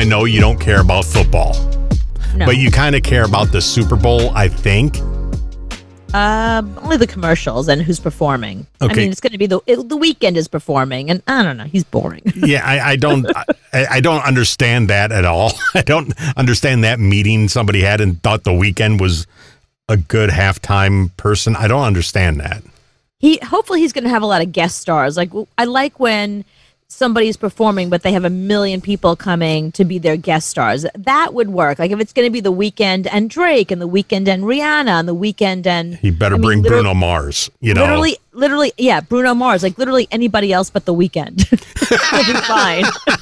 know you don't care about football, but you kind of care about the Super Bowl, I think. Only the commercials and who's performing. Okay. I mean, it's going to be the Weeknd is performing, and I don't know, he's boring. Yeah, I don't understand that at all. I don't understand that meeting somebody had and thought the Weeknd was a good halftime person. I don't understand that. Hopefully he's going to have a lot of guest stars. Like, I like when somebody's performing, but they have 1 million people coming to be their guest stars. That would work. Like if it's going to be the Weeknd and Drake and the Weeknd and Rihanna and the Weeknd and he better bring Bruno Mars. You know, literally, yeah, Bruno Mars. Like literally anybody else but the Weeknd. It'll be fine.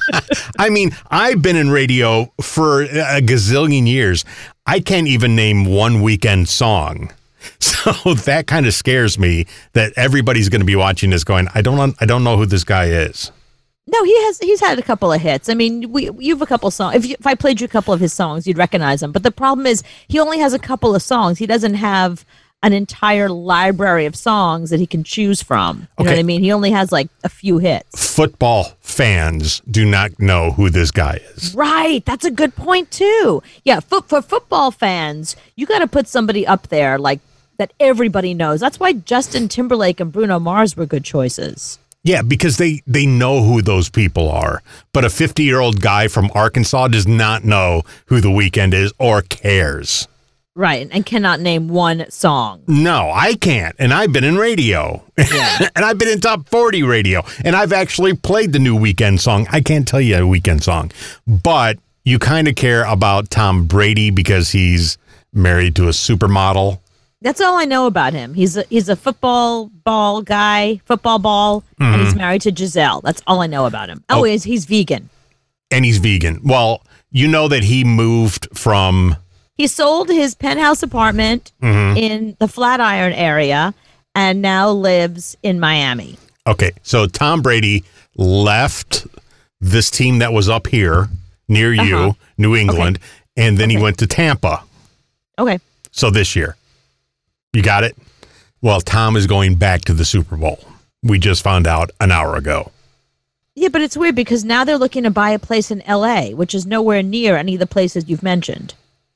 I mean, I've been in radio for a gazillion years. I can't even name one Weeknd song. So that kind of scares me that everybody's going to be watching this going, I don't know who this guy is. No, he's had a couple of hits. I mean, you have a couple of songs. If I played you a couple of his songs, you'd recognize them. But the problem is he only has a couple of songs. He doesn't have an entire library of songs that he can choose from. You know what I mean? He only has like a few hits. Football fans do not know who this guy is. Right. That's a good point, too. Yeah, for football fans, you got to put somebody up there like that everybody knows. That's why Justin Timberlake and Bruno Mars were good choices. Yeah, because they know who those people are. But a 50-year-old guy from Arkansas does not know who The Weeknd is or cares. Right, and cannot name one song. No, I can't. And I've been in radio. Yeah. And I've been in top 40 radio. And I've actually played the new Weeknd song. I can't tell you a Weeknd song. But you kind of care about Tom Brady because he's married to a supermodel. That's all I know about him. He's a football guy, and he's married to Giselle. That's all I know about him. Oh, he's vegan. And he's vegan. Well, you know that he moved from... He sold his penthouse apartment in the Flatiron area and now lives in Miami. Okay, so Tom Brady left this team that was up here near you, New England, and then he went to Tampa. Okay. So this year. You got it? Well, Tom is going back to the Super Bowl. We just found out an hour ago. Yeah, but it's weird because now they're looking to buy a place in L.A., which is nowhere near any of the places you've mentioned.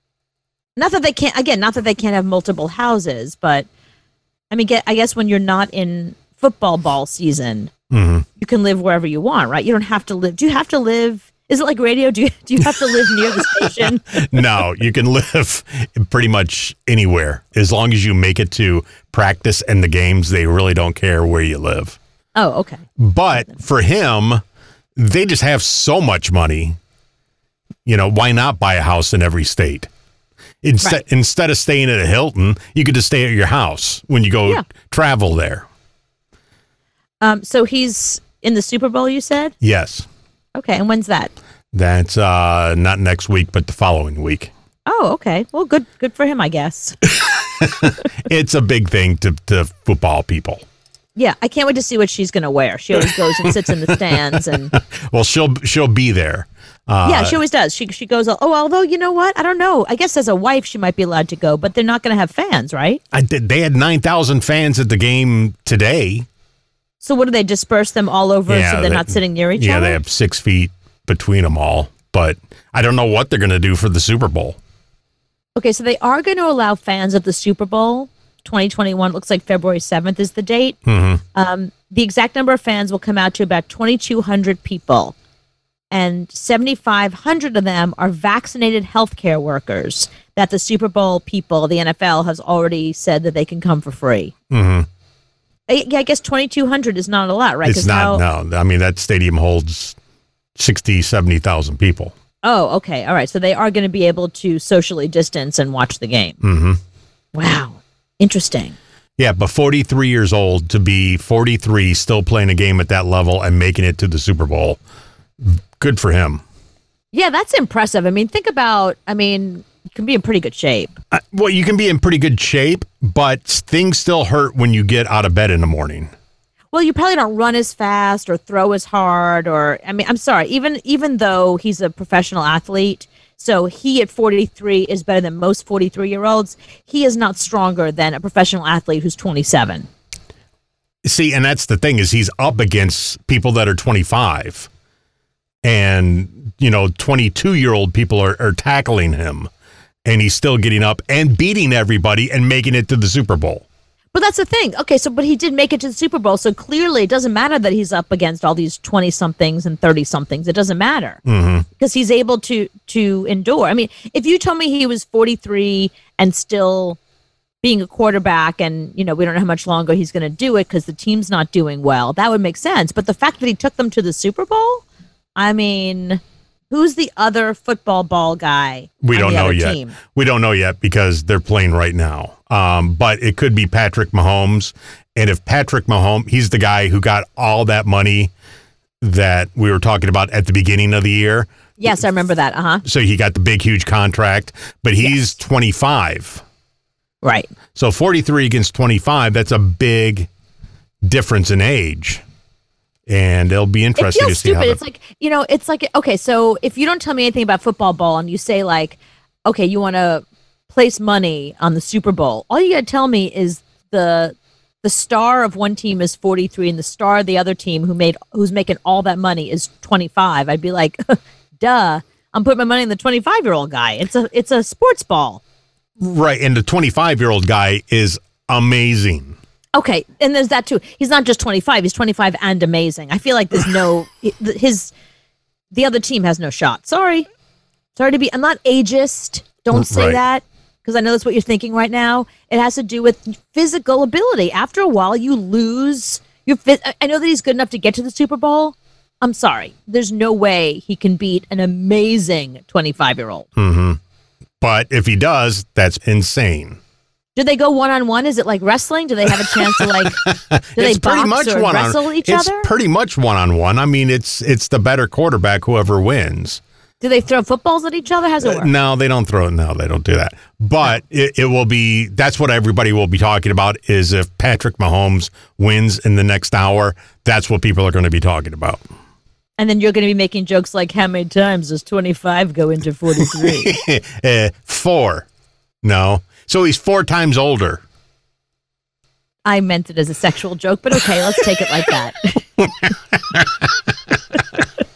Not that they can't have multiple houses, but I mean, I guess when you're not in football ball season, you can live wherever you want, right? You don't have to live. Do you have to live? Is it like radio? Do you have to live near the station? No, you can live pretty much anywhere. As long as you make it to practice and the games, they really don't care where you live. Oh, okay. But for him, they just have so much money. You know, why not buy a house in every state? Instead of staying at a Hilton, you could just stay at your house when you go travel there. So he's in the Super Bowl, you said? Yes. Okay, and when's that? That's not next week, but the following week. Oh, okay. Well, good for him, I guess. It's a big thing to football people. Yeah, I can't wait to see what she's going to wear. She always goes and sits in the stands, and well, she'll be there. Yeah, she always does. She goes. Oh, although you know what? I don't know. I guess as a wife, she might be allowed to go, but they're not going to have fans, right? They had 9,000 fans at the game today. So what do they disperse them all over so they're not sitting near each other? Yeah, they have 6 feet between them all. But I don't know what they're going to do for the Super Bowl. Okay, so they are going to allow fans of the Super Bowl 2021. Looks like February 7th is the date. The exact number of fans will come out to about 2,200 people. And 7,500 of them are vaccinated healthcare workers that the Super Bowl people, the NFL, has already said that they can come for free. Yeah, I guess 2,200 is not a lot, right? It's not, no. I mean, that stadium holds 60, 70,000 people. Oh, okay. All right. So they are going to be able to socially distance and watch the game. Wow. Interesting. Yeah, but 43 years old to be 43, still playing a game at that level and making it to the Super Bowl. Good for him. Yeah, that's impressive. I mean, you can be in pretty good shape. Well, you can be in pretty good shape, but things still hurt when you get out of bed in the morning. Well, you probably don't run as fast or throw as hard I'm sorry, even though he's a professional athlete, so he at 43 is better than most 43-year-olds, he is not stronger than a professional athlete who's 27. See, and that's the thing is he's up against people that are 25. and 22-year-old people are tackling him, and he's still getting up and beating everybody and making it to the Super Bowl. But that's the thing. Okay, but he did make it to the Super Bowl, so clearly it doesn't matter that he's up against all these 20-somethings and 30-somethings. It doesn't matter because he's able to endure. I mean, if you told me he was 43 and still being a quarterback and, we don't know how much longer he's going to do it because the team's not doing well, that would make sense. But the fact that he took them to the Super Bowl, I mean, who's the other football ball guy? We don't know yet. Team? We don't know yet because they're playing right now. But it could be Patrick Mahomes. And if Patrick Mahomes, he's the guy who got all that money that we were talking about at the beginning of the year. Yes, I remember that. Uh-huh. So he got the big, huge contract, but he's 25. Right. So 43 against 25, that's a big difference in age. And it'll be interesting to see stupid. It's like, okay, so if you don't tell me anything about football ball and you say okay, you want to place money on the Super Bowl, all you got to tell me is the star of one team is 43 and the star of the other team who's making all that money is 25. I'd be like, duh, I'm putting my money on the 25-year-old guy. It's a sports ball. Right, and the 25-year-old guy is amazing. Okay, and there's that too. He's not just 25; he's 25 and amazing. I feel like there's the other team has no shot. Sorry to be. I'm not ageist. Don't say that because I know that's what you're thinking right now. It has to do with physical ability. After a while, you lose your. I know that he's good enough to get to the Super Bowl. I'm sorry. There's no way he can beat an amazing 25-year-old. Mm-hmm. But if he does, that's insane. Do they go one-on-one? Is it like wrestling? Do they have a chance to do they box or wrestle each other? It's pretty much one-on-one. I mean, it's the better quarterback, whoever wins. Do they throw footballs at each other? How's it work? No, they don't throw it. No, they don't do that. But it will be, that's what everybody will be talking about is if Patrick Mahomes wins in the next hour, that's what people are going to be talking about. And then you're going to be making jokes like, how many times does 25 go into 43? 4. No. So he's 4 times older. I meant it as a sexual joke, but okay, let's take it like that.